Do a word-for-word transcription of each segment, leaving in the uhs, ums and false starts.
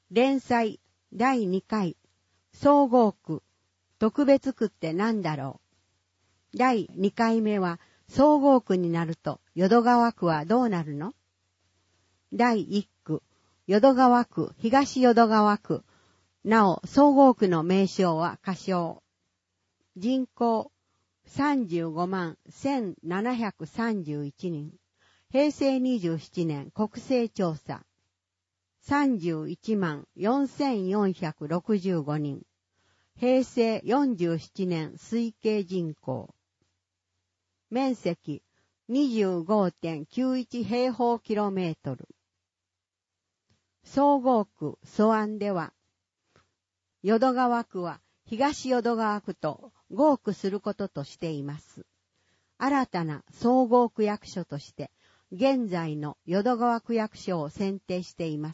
連載だいにかい、総合区、特別区って何だろう。だいにかいめは、総合区になると、淀川区はどうなるの？だいいっく、淀川区、東淀川区。なお、総合区の名称は仮称。人口、さんじゅうごまんせんななひゃくさんじゅういちにん。へいせいにじゅうななねん国勢調査。さんじゅういちまんよんせんよんひゃくろくじゅうごにん。へいせいよんじゅうななねん推計人口。面積 にじゅうごてんきゅういち 平方キロメートル。総合区蘇安では、淀川区は東淀川区と合区することとしています。新たな総合区役所として、現在の淀川区役所を選定しています。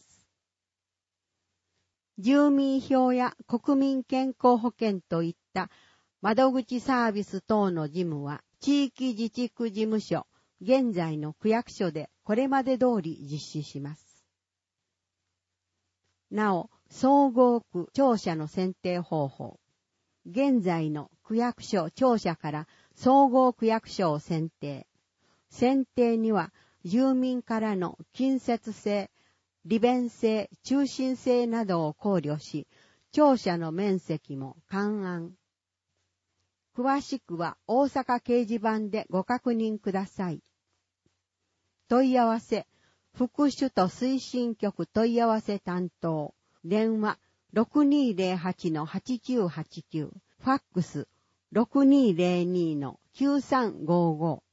住民票や国民健康保険といった窓口サービス等の事務は地域自治区事務所、現在の区役所でこれまで通り実施します。なお、総合区庁舎の選定方法。現在の区役所庁舎から総合区役所を選定。選定には住民からの近接性、利便性、中心性などを考慮し、庁舎の面積も勘案。詳しくは大阪掲示板でご確認ください。問い合わせ、副首都推進局問い合わせ担当、電話 ろくにーぜろはちのはちきゅうはちきゅう、ファックス ろくにーぜろにのきゅうさんごーごー。